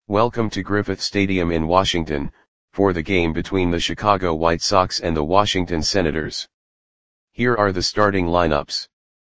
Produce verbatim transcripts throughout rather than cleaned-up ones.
Welcome to Griffith Stadium in Washington, for the game between the Chicago White Sox and the Washington Senators. Here are the starting lineups.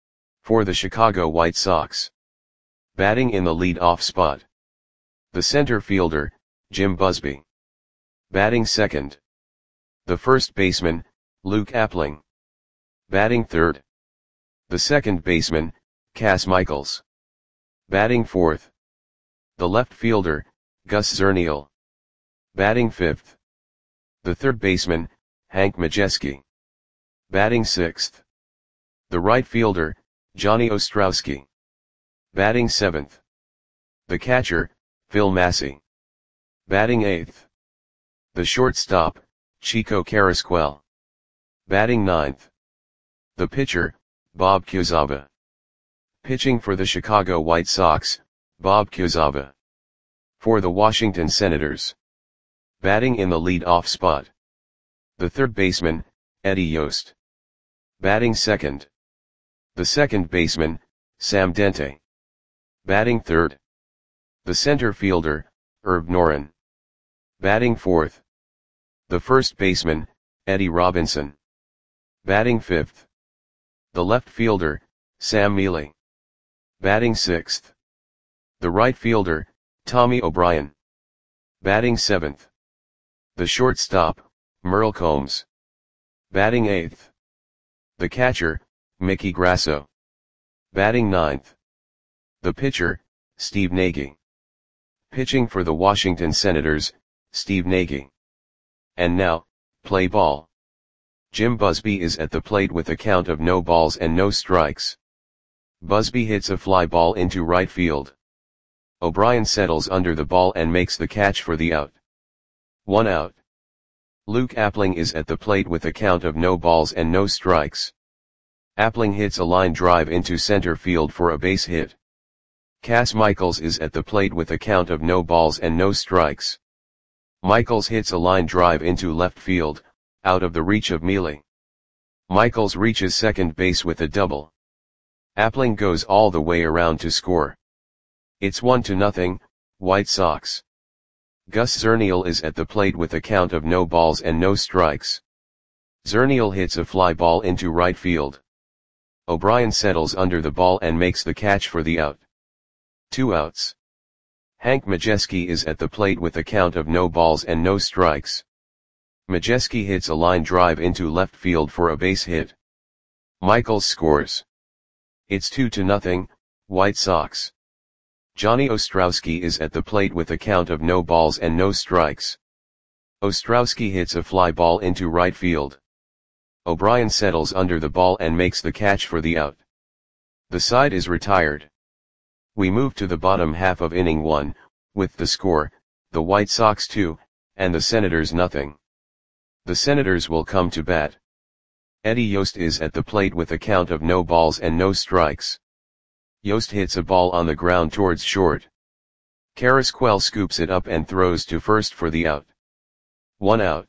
For the Chicago White Sox. Batting in the lead-off spot. The center fielder, Jim Busby. Batting second. The first baseman, Luke Appling. Batting third. The second baseman, Cas Michaels. Batting fourth. The left fielder, Gus Zernial. Batting fifth. The third baseman, Hank Majeski. Batting sixth. The right fielder, Johnny Ostrowski. Batting seventh. The catcher, Phil Massey. Batting eighth. The shortstop, Chico Carrasquel. Batting ninth. The pitcher, Bob Quezada. Pitching for the Chicago White Sox, Bob Quezada. For the Washington Senators. Batting in the lead-off spot. The third baseman, Eddie Yost. Batting second. The second baseman, Sam Dente. Batting third. The center fielder, Herb Noren. Batting fourth. The first baseman, Eddie Robinson. Batting fifth. The left fielder, Sam Mele. Batting sixth. The right fielder, Tommy O'Brien. Batting seventh. The shortstop, Merle Combs. Batting eighth. The catcher, Mickey Grasso. Batting ninth. The pitcher, Steve Nagy. Pitching for the Washington Senators, Steve Nagy. And now, play ball. Jim Busby is at the plate with a count of no balls and no strikes. Busby hits a fly ball into right field. O'Brien settles under the ball and makes the catch for the out. One out. Luke Appling is at the plate with a count of no balls and no strikes. Appling hits a line drive into center field for a base hit. Cas Michaels is at the plate with a count of no balls and no strikes. Michaels hits a line drive into left field, out of the reach of Mele. Michaels reaches second base with a double. Appling goes all the way around to score. It's one to nothing, White Sox. Gus Zernial is at the plate with a count of no balls and no strikes. Zernial hits a fly ball into right field. O'Brien settles under the ball and makes the catch for the out. Two outs. Hank Majeski is at the plate with a count of no balls and no strikes. Majeski hits a line drive into left field for a base hit. Michaels scores. It's two to nothing, White Sox. Johnny Ostrowski is at the plate with a count of no balls and no strikes. Ostrowski hits a fly ball into right field. O'Brien settles under the ball and makes the catch for the out. The side is retired. We move to the bottom half of inning one, with the score, the White Sox two, and the Senators nothing. The Senators will come to bat. Eddie Yost is at the plate with a count of no balls and no strikes. Yost hits a ball on the ground towards short. Carrasquel scoops it up and throws to first for the out. One out.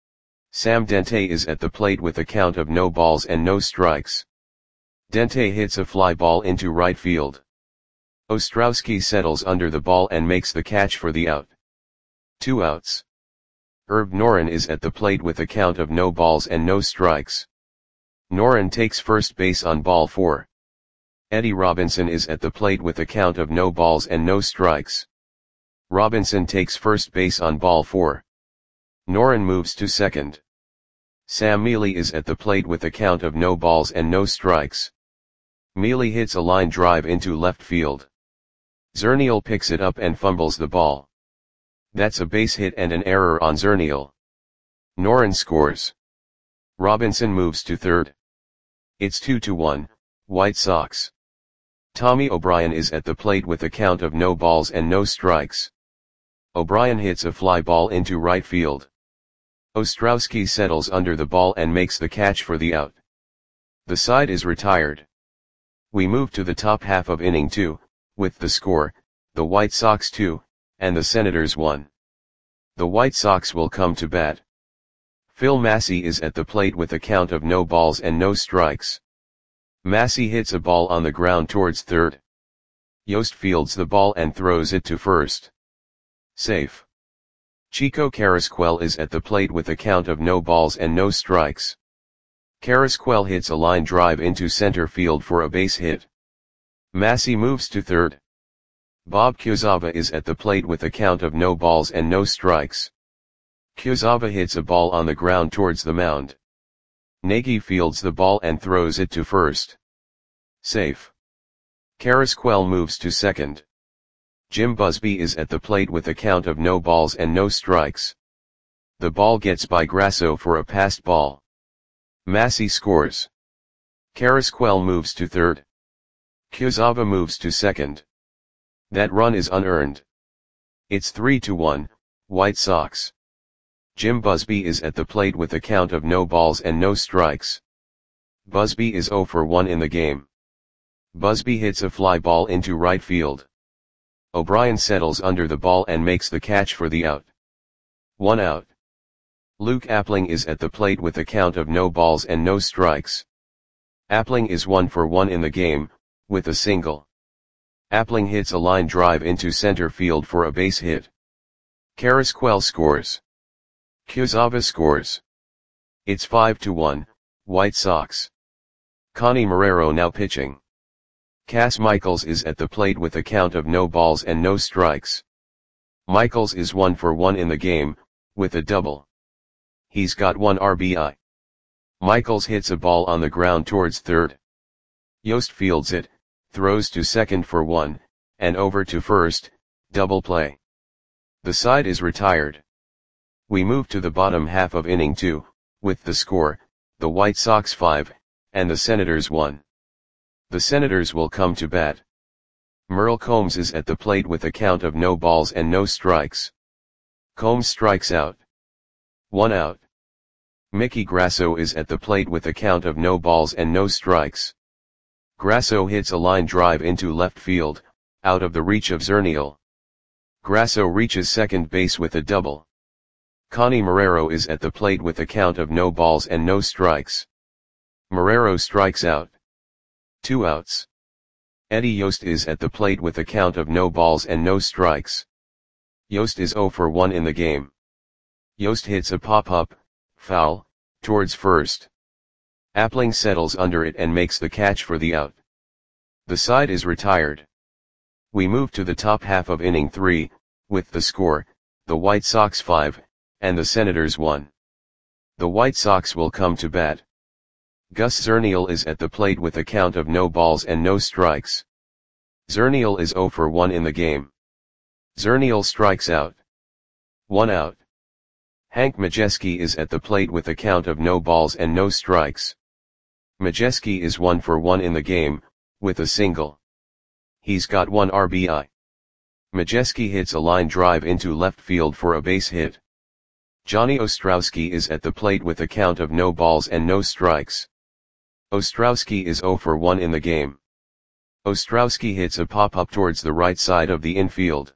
Sam Dente is at the plate with a count of no balls and no strikes. Dente hits a fly ball into right field. Ostrowski settles under the ball and makes the catch for the out. Two outs. Herb Noren is at the plate with a count of no balls and no strikes. Noren takes first base on ball four. Eddie Robinson is at the plate with a count of no balls and no strikes. Robinson takes first base on ball four. Noren moves to second. Sam Mele is at the plate with a count of no balls and no strikes. Mele hits a line drive into left field. Zernial picks it up and fumbles the ball. That's a base hit and an error on Zernial. Noren scores. Robinson moves to third. It's two to one, White Sox. Tommy O'Brien is at the plate with a count of no balls and no strikes. O'Brien hits a fly ball into right field. Ostrowski settles under the ball and makes the catch for the out. The side is retired. We move to the top half of inning two, with the score, the White Sox two, and the Senators one. The White Sox will come to bat. Phil Massey is at the plate with a count of no balls and no strikes. Massey hits a ball on the ground towards third. Yost fields the ball and throws it to first. Safe. Chico Carrasquel is at the plate with a count of no balls and no strikes. Carrasquel hits a line drive into center field for a base hit. Massey moves to third. Bob Quezada is at the plate with a count of no balls and no strikes. Quezada hits a ball on the ground towards the mound. Nagy fields the ball and throws it to first. Safe. Carrasquel moves to second. Jim Busby is at the plate with a count of no balls and no strikes. The ball gets by Grasso for a passed ball. Massey scores. Carrasquel moves to third. Quezada moves to second. That run is unearned. It's three to one, White Sox. Jim Busby is at the plate with a count of no balls and no strikes. Busby is zero for one in the game. Busby hits a fly ball into right field. O'Brien settles under the ball and makes the catch for the out. One out. Luke Appling is at the plate with a count of no balls and no strikes. Appling is one for one in the game, with a single. Appling hits a line drive into center field for a base hit. Carrasquel scores. Quezada scores. It's five to one, White Sox. Connie Marrero now pitching. Cass Michaels is at the plate with a count of no balls and no strikes. Michaels is one for one in the game, with a double. He's got one R B I. Michaels hits a ball on the ground towards third. Yost fields it, throws to second for one, and over to first, double play. The side is retired. We move to the bottom half of inning two, with the score, the White Sox five, and the Senators one. The Senators will come to bat. Merle Combs is at the plate with a count of no balls and no strikes. Combs strikes out. One out. Mickey Grasso is at the plate with a count of no balls and no strikes. Grasso hits a line drive into left field, out of the reach of Zernial. Grasso reaches second base with a double. Connie Marrero is at the plate with a count of no balls and no strikes. Marrero strikes out. Two outs. Eddie Yost is at the plate with a count of no balls and no strikes. Yost is zero for one in the game. Yost hits a pop-up, foul, towards first. Appling settles under it and makes the catch for the out. The side is retired. We move to the top half of inning three, with the score, the White Sox five, and the Senators one. The White Sox will come to bat. Gus Zernial is at the plate with a count of no balls and no strikes. Zernial is zero for one in the game. Zernial strikes out. One out. Hank Majeski is at the plate with a count of no balls and no strikes. Majeski is one for one in the game, with a single. He's got one R B I. Majeski hits a line drive into left field for a base hit. Johnny Ostrowski is at the plate with a count of no balls and no strikes. Ostrowski is zero for one in the game. Ostrowski hits a pop-up towards the right side of the infield.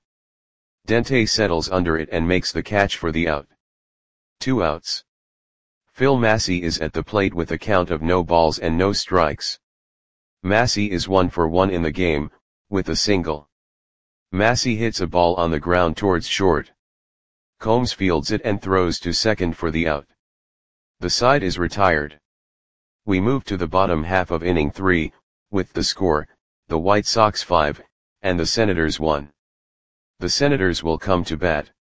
Dente settles under it and makes the catch for the out. Two outs. Phil Massey is at the plate with a count of no balls and no strikes. Massey is one for one in the game, with a single. Massey hits a ball on the ground towards short. Combs fields it and throws to second for the out. The side is retired. We move to the bottom half of inning three, with the score, the White Sox five, and the Senators one. The Senators will come to bat.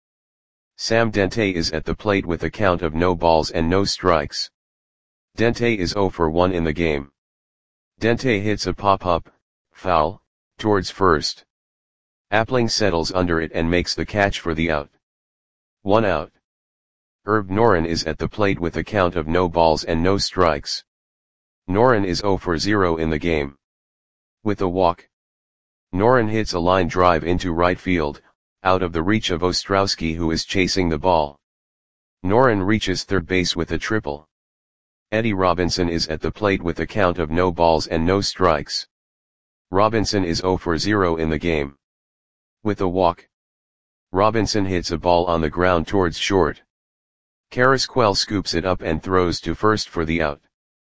Sam Dente is at the plate with a count of no balls and no strikes. Dente is zero for one in the game. Dente hits a pop-up, foul, towards first. Appling settles under it and makes the catch for the out. One out. Herb Noren is at the plate with a count of no balls and no strikes. Noren is zero for zero in the game. With a walk. Noren hits a line drive into right field, out of the reach of Ostrowski who is chasing the ball. Noren reaches third base with a triple. Eddie Robinson is at the plate with a count of no balls and no strikes. Robinson is zero for zero in the game. With a walk. Robinson hits a ball on the ground towards short. Carrasquel scoops it up and throws to first for the out.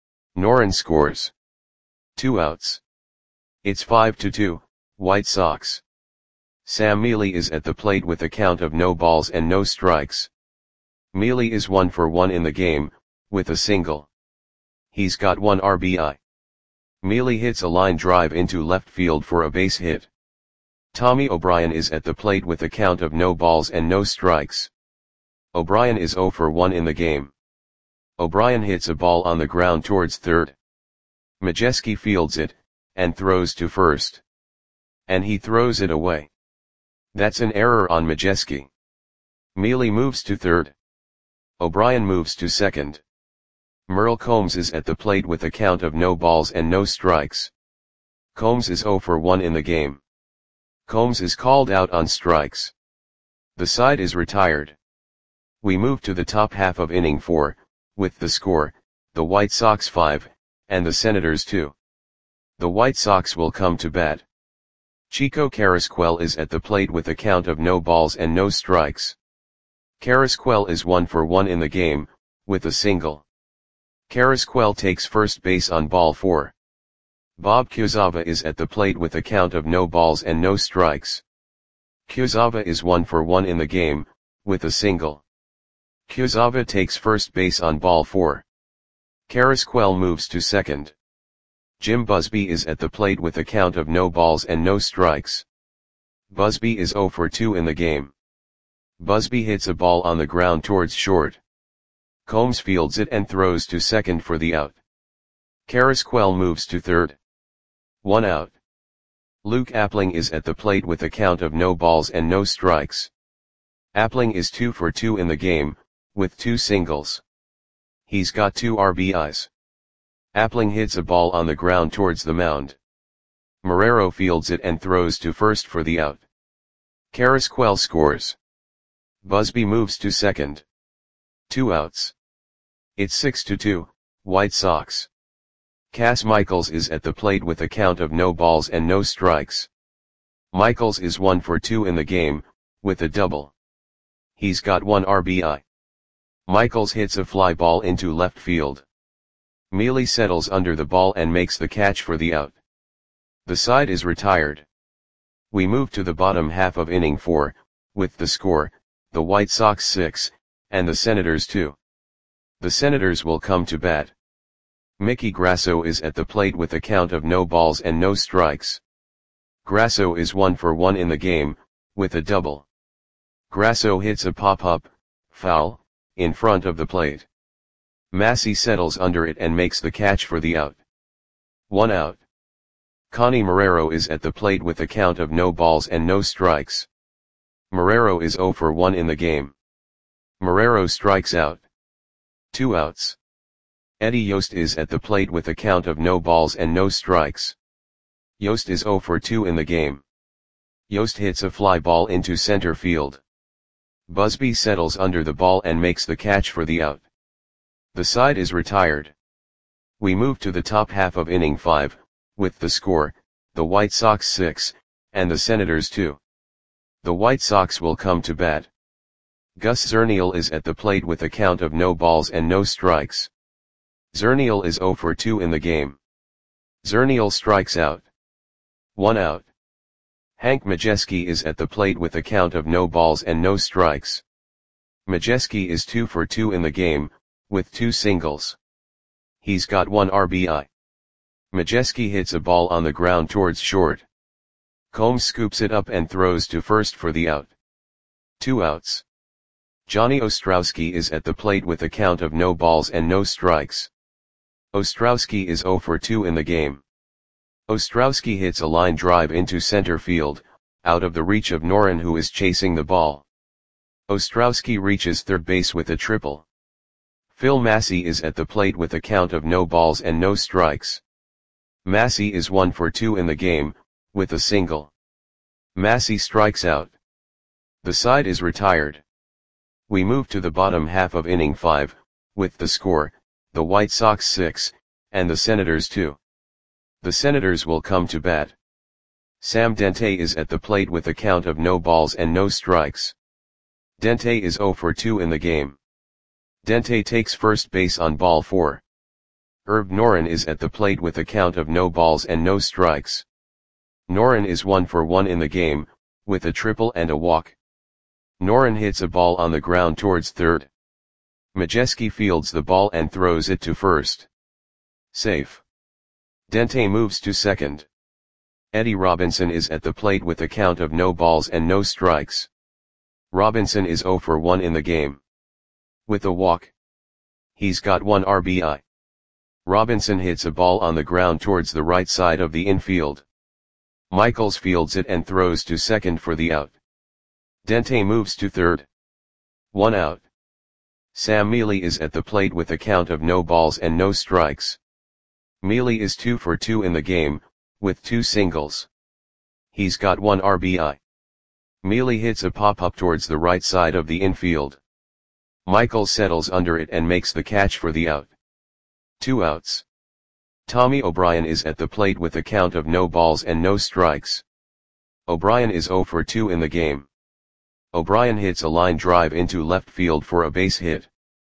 Noren scores. Two outs. It's five to two, White Sox. Sam Mealy is at the plate with a count of no balls and no strikes. Mealy is one for one in the game, with a single. He's got one R B I. Mealy hits a line drive into left field for a base hit. Tommy O'Brien is at the plate with a count of no balls and no strikes. O'Brien is zero for one in the game. O'Brien hits a ball on the ground towards third. Majewski fields it, and throws to first. And he throws it away. That's an error on Majewski. Mealy moves to third. O'Brien moves to second. Merle Combs is at the plate with a count of no balls and no strikes. Combs is zero for one in the game. Combs is called out on strikes. The side is retired. We move to the top half of inning four, with the score, the White Sox five, and the Senators two. The White Sox will come to bat. Chico Carrasquel is at the plate with a count of no balls and no strikes. Carrasquel is one for one in the game, with a single. Carrasquel takes first base on ball four. Bob Kuzawa is at the plate with a count of no balls and no strikes. Kuzawa is one for one in the game, with a single. Kuzawa takes first base on ball four. Carrasquel moves to second. Jim Busby is at the plate with a count of no balls and no strikes. Busby is zero for two in the game. Busby hits a ball on the ground towards short. Combs fields it and throws to second for the out. Carrasquel moves to third. One out. Luke Appling is at the plate with a count of no balls and no strikes. Appling is two for two in the game, with two singles. He's got two R B Is. Appling hits a ball on the ground towards the mound. Marrero fields it and throws to first for the out. Carrasquel scores. Busby moves to second. Two outs. It's six to two, White Sox. Cass Michaels is at the plate with a count of no balls and no strikes. Michaels is one for two in the game, with a double. He's got one R B I. Michaels hits a fly ball into left field. Mealy settles under the ball and makes the catch for the out. The side is retired. We move to the bottom half of inning four, with the score, the White Sox six, and the Senators two. The Senators will come to bat. Mickey Grasso is at the plate with a count of no balls and no strikes. Grasso is one for one in the game, with a double. Grasso hits a pop-up, foul, in front of the plate. Massey settles under it and makes the catch for the out. One out. Connie Marrero is at the plate with a count of no balls and no strikes. Marrero is zero for one in the game. Marrero strikes out. Two outs. Eddie Yost is at the plate with a count of no balls and no strikes. Yost is zero for two in the game. Yost hits a fly ball into center field. Busby settles under the ball and makes the catch for the out. The side is retired. We move to the top half of inning five, with the score, the White Sox six, and the Senators two. The White Sox will come to bat. Gus Zernial is at the plate with a count of no balls and no strikes. Zernial is zero for two in the game. Zernial strikes out. One out. Hank Majewski is at the plate with a count of no balls and no strikes. Majewski is two for two in the game, with two singles. He's got one R B I. Majewski hits a ball on the ground towards short. Combs scoops it up and throws to first for the out. Two outs. Johnny Ostrowski is at the plate with a count of no balls and no strikes. Ostrowski is zero for two in the game. Ostrowski hits a line drive into center field, out of the reach of Noren, who is chasing the ball. Ostrowski reaches third base with a triple. Phil Massey is at the plate with a count of no balls and no strikes. Massey is one for two in the game, with a single. Massey strikes out. The side is retired. We move to the bottom half of inning five, with the score, the White Sox six, and the Senators two. The Senators will come to bat. Sam Dente is at the plate with a count of no balls and no strikes. Dente is zero for two in the game. Dente takes first base on ball four. Herb Noren is at the plate with a count of no balls and no strikes. Noren is one for one in the game, with a triple and a walk. Noren hits a ball on the ground towards third. Majeski fields the ball and throws it to first. Safe. Dente moves to second. Eddie Robinson is at the plate with a count of no balls and no strikes. Robinson is zero for one in the game. With a walk, he's got one R B I. Robinson hits a ball on the ground towards the right side of the infield. Michaels fields it and throws to second for the out. Dente moves to third. One out. Sam Mealy is at the plate with a count of no balls and no strikes. Mealy is two for two in the game, with two singles. He's got one R B I. Mealy hits a pop-up towards the right side of the infield. Michaels settles under it and makes the catch for the out. Two outs. Tommy O'Brien is at the plate with a count of no balls and no strikes. O'Brien is zero for two in the game. O'Brien hits a line drive into left field for a base hit.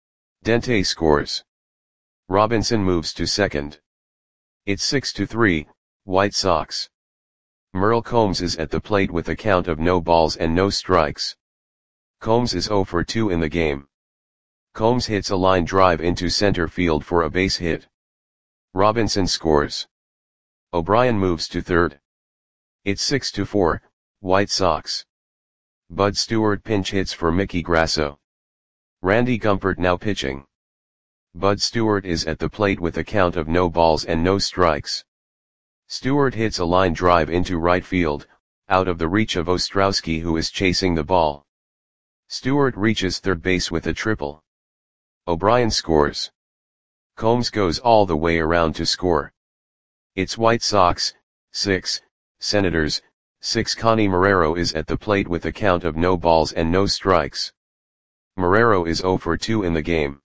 Dente scores. Robinson moves to second. It's six to three, White Sox. Merle Combs is at the plate with a count of no balls and no strikes. Combs is zero for two in the game. Combs hits a line drive into center field for a base hit. Robinson scores. O'Brien moves to third. It's six to four, White Sox. Bud Stewart pinch hits for Mickey Grasso. Randy Gumpert now pitching. Bud Stewart is at the plate with a count of no balls and no strikes. Stewart hits a line drive into right field, out of the reach of Ostrowski, who is chasing the ball. Stewart reaches third base with a triple. O'Brien scores. Combs goes all the way around to score. It's White Sox, six, Senators, six. Connie Marrero is at the plate with a count of no balls and no strikes. Marrero is zero for two in the game.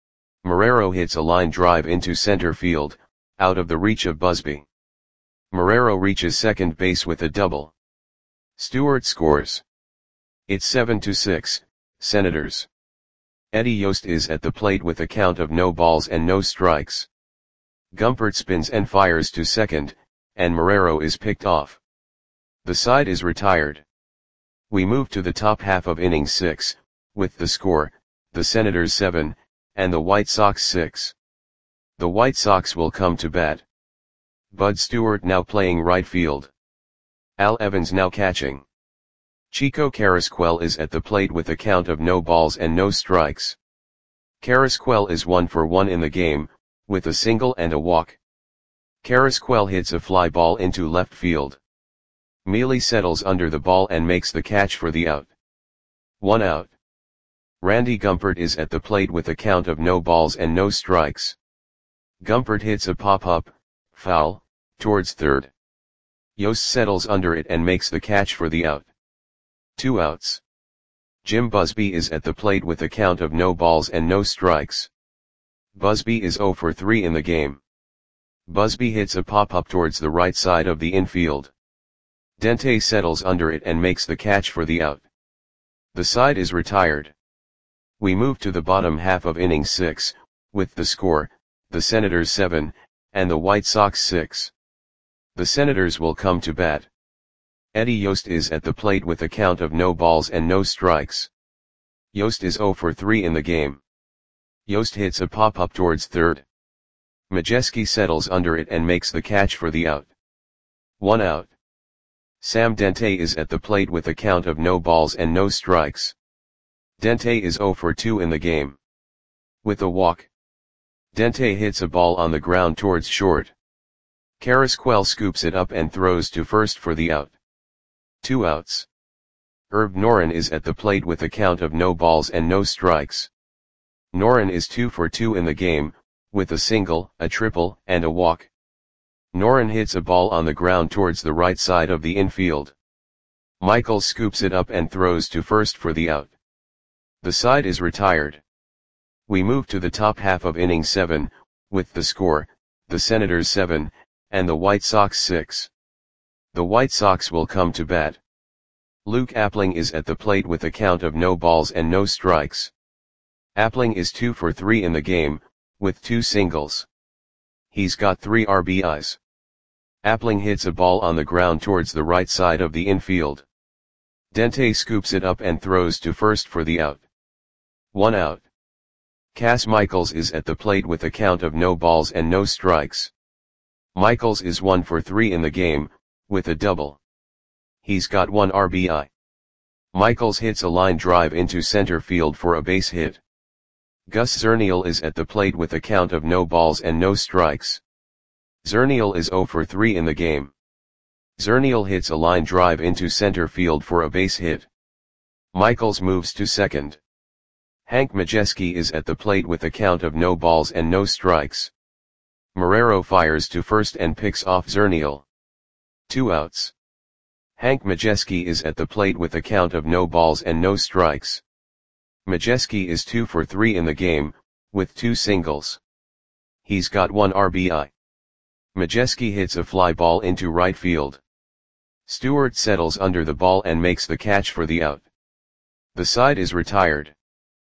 Marrero hits a line drive into center field, out of the reach of Busby. Marrero reaches second base with a double. Stewart scores. It's seven to six, Senators. Eddie Yost is at the plate with a count of no balls and no strikes. Gumpert spins and fires to second, and Marrero is picked off. The side is retired. We move to the top half of inning six, with the score, the Senators seven, and the White Sox six. The White Sox will come to bat. Bud Stewart now playing right field. Al Evans now catching. Chico Carrasquel is at the plate with a count of no balls and no strikes. Carrasquel is one for one in the game, with a single and a walk. Carrasquel hits a fly ball into left field. Mealy settles under the ball and makes the catch for the out. One out. Randy Gumpert is at the plate with a count of no balls and no strikes. Gumpert hits a pop-up, foul, towards third. Yost settles under it and makes the catch for the out. Two outs. Jim Busby is at the plate with a count of no balls and no strikes. Busby is zero for three in the game. Busby hits a pop-up towards the right side of the infield. Dente settles under it and makes the catch for the out. The side is retired. We move to the bottom half of inning six, with the score, the Senators seven, and the White Sox six. The Senators will come to bat. Eddie Yost is at the plate with a count of no balls and no strikes. Yost is zero for three in the game. Yost hits a pop-up towards third. Majeski settles under it and makes the catch for the out. One out. Sam Dente is at the plate with a count of no balls and no strikes. Dente is zero for two in the game. With a walk. Dente hits a ball on the ground towards short. Carrasquel scoops it up and throws to first for the out. Two outs. Herb Noren is at the plate with a count of no balls and no strikes. Noren is two for two in the game, with a single, a triple, and a walk. Noren hits a ball on the ground towards the right side of the infield. Michaels scoops it up and throws to first for the out. The side is retired. We move to the top half of inning seven, with the score, the Senators seven, and the White Sox six. The White Sox will come to bat. Luke Appling is at the plate with a count of no balls and no strikes. Appling is two for three in the game, with two singles. He's got three R B Is. Appling hits a ball on the ground towards the right side of the infield. Dente scoops it up and throws to first for the out. One out. Cass Michaels is at the plate with a count of no balls and no strikes. Michaels is one for three in the game, with a double. He's got one R B I. Michaels hits a line drive into center field for a base hit. Gus Zernial is at the plate with a count of no balls and no strikes. Zernial is zero for three in the game. Zernial hits a line drive into center field for a base hit. Michaels moves to second. Hank Majeski is at the plate with a count of no balls and no strikes. Marrero fires to first and picks off Zernial. Two outs. Hank Majeski is at the plate with a count of no balls and no strikes. Majeski is two for three in the game, with two singles. He's got one R B I. Majeski hits a fly ball into right field. Stewart settles under the ball and makes the catch for the out. The side is retired.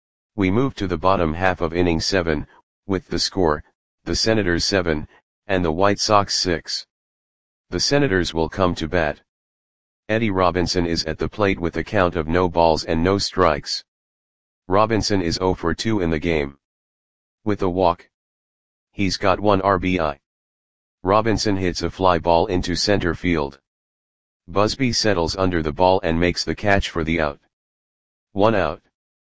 We move to the bottom half of inning seven, with the score, the Senators seven, and the White Sox six. The Senators will come to bat. Eddie Robinson is at the plate with a count of no balls and no strikes. Robinson is zero for two in the game. With a walk. He's got one R B I. Robinson hits a fly ball into center field. Busby settles under the ball and makes the catch for the out. One out.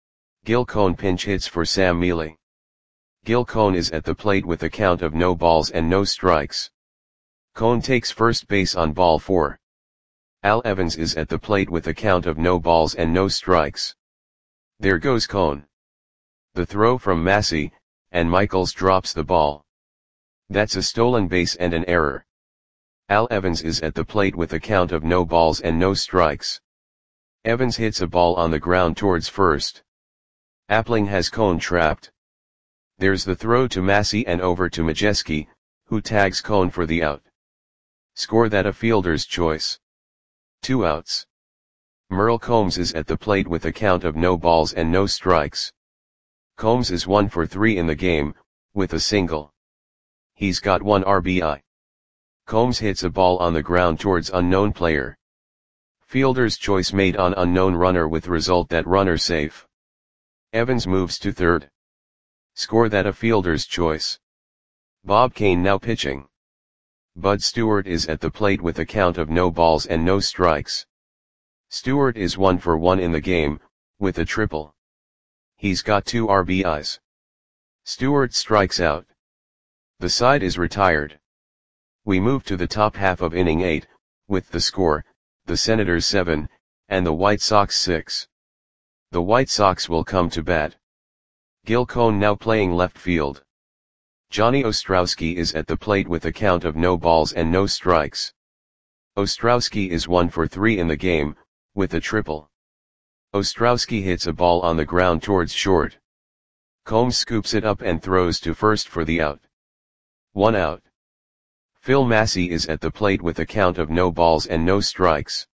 Gil Cone pinch hits for Sam Mealy. Gil Cone is at the plate with a count of no balls and no strikes. Cone takes first base on ball four. Al Evans is at the plate with a count of no balls and no strikes. There goes Cone. The throw from Massey, and Michaels drops the ball. That's a stolen base and an error. Al Evans is at the plate with a count of no balls and no strikes. Evans hits a ball on the ground towards first. Appling has Cone trapped. There's the throw to Massey and over to Majeski, who tags Cone for the out. Score that a fielder's choice. Two outs. Merle Combs is at the plate with a count of no balls and no strikes. Combs is one for three in the game, with a single. He's got one R B I. Combs hits a ball on the ground towards unknown player. Fielder's choice made on unknown runner with result that runner safe. Evans moves to third. Score that a fielder's choice. Bob Kane now pitching. Bud Stewart is at the plate with a count of no balls and no strikes. Stewart is one for one in the game, with a triple. He's got two R B Is. Stewart strikes out. The side is retired. We move to the top half of inning eight, with the score, the Senators seven, and the White Sox six. The White Sox will come to bat. Gil Cone now playing left field. Johnny Ostrowski is at the plate with a count of no balls and no strikes. Ostrowski is one for three in the game, with a triple. Ostrowski hits a ball on the ground towards short. Combs scoops it up and throws to first for the out. One out. Phil Massey is at the plate with a count of no balls and no strikes.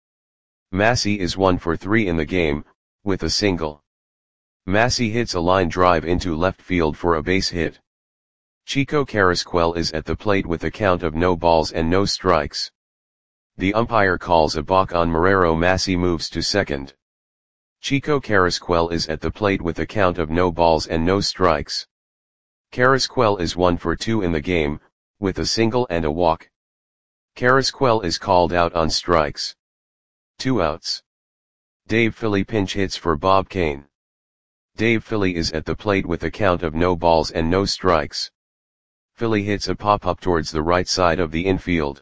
Massey is one for three in the game, with a single. Massey hits a line drive into left field for a base hit. Chico Carrasquel is at the plate with a count of no balls and no strikes. The umpire calls a balk on Marrero. Massey moves to second. Chico Carrasquel is at the plate with a count of no balls and no strikes. Carrasquel is one for two in the game, with a single and a walk. Carrasquel is called out on strikes. Two outs. Dave Philly pinch hits for Bob Kane. Dave Philly is at the plate with a count of no balls and no strikes. Philly hits a pop-up towards the right side of the infield.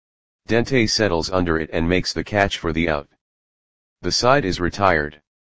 Dente settles under it and makes the catch for the out. The side is retired.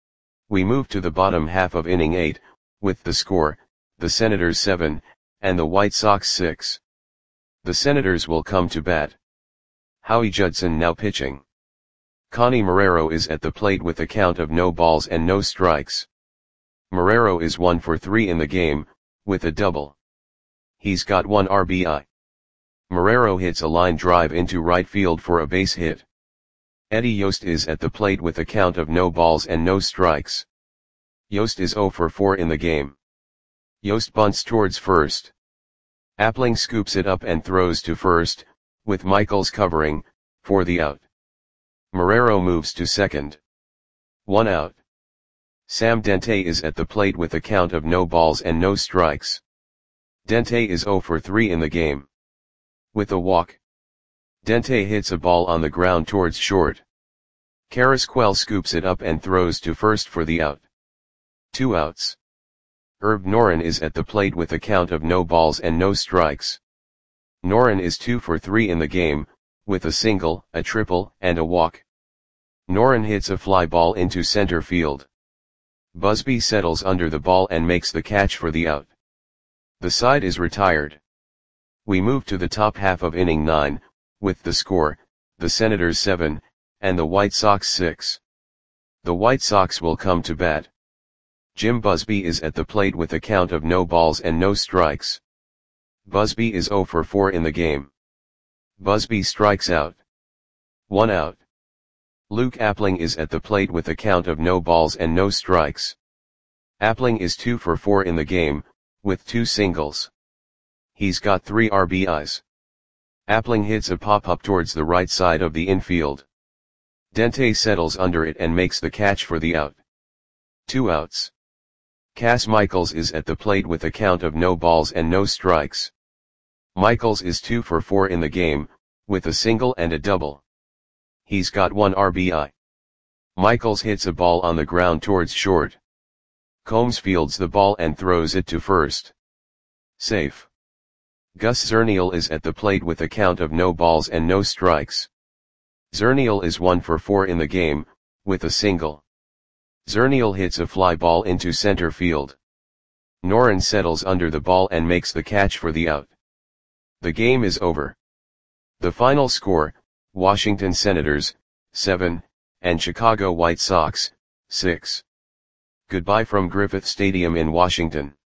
We move to the bottom half of inning eight, with the score, the Senators seven, and the White Sox six. The Senators will come to bat. Howie Judson now pitching. Connie Marrero is at the plate with a count of no balls and no strikes. Marrero is one for three in the game, with a double. He's got one R B I. Marrero hits a line drive into right field for a base hit. Eddie Yost is at the plate with a count of no balls and no strikes. Yost is zero for four in the game. Yost bunts towards first. Appling scoops it up and throws to first, with Michaels covering, for the out. Marrero moves to second. One out. Sam Dente is at the plate with a count of no balls and no strikes. Dente is zero for three in the game. With a walk, Dente hits a ball on the ground towards short. Carrasquel scoops it up and throws to first for the out. Two outs. Herb Noren is at the plate with a count of no balls and no strikes. Noren is two for three in the game, with a single, a triple, and a walk. Noren hits a fly ball into center field. Busby settles under the ball and makes the catch for the out. The side is retired. We move to the top half of inning nine, with the score, the Senators seven, and the White Sox six. The White Sox will come to bat. Jim Busby is at the plate with a count of no balls and no strikes. Busby is zero for four in the game. Busby strikes out. One out. Luke Appling is at the plate with a count of no balls and no strikes. Appling is two for four in the game, with two singles. He's got three R B Is. Appling hits a pop-up towards the right side of the infield. Dente settles under it and makes the catch for the out. Two outs. Cas Michaels is at the plate with a count of no balls and no strikes. Michaels is two for four in the game, with a single and a double. He's got one R B I. Michaels hits a ball on the ground towards short. Combs fields the ball and throws it to first. Safe. Gus Zernial is at the plate with a count of no balls and no strikes. Zernial is one for four in the game, with a single. Zernial hits a fly ball into center field. Noren settles under the ball and makes the catch for the out. The game is over. The final score, Washington Senators, seven, and Chicago White Sox, six. Goodbye from Griffith Stadium in Washington.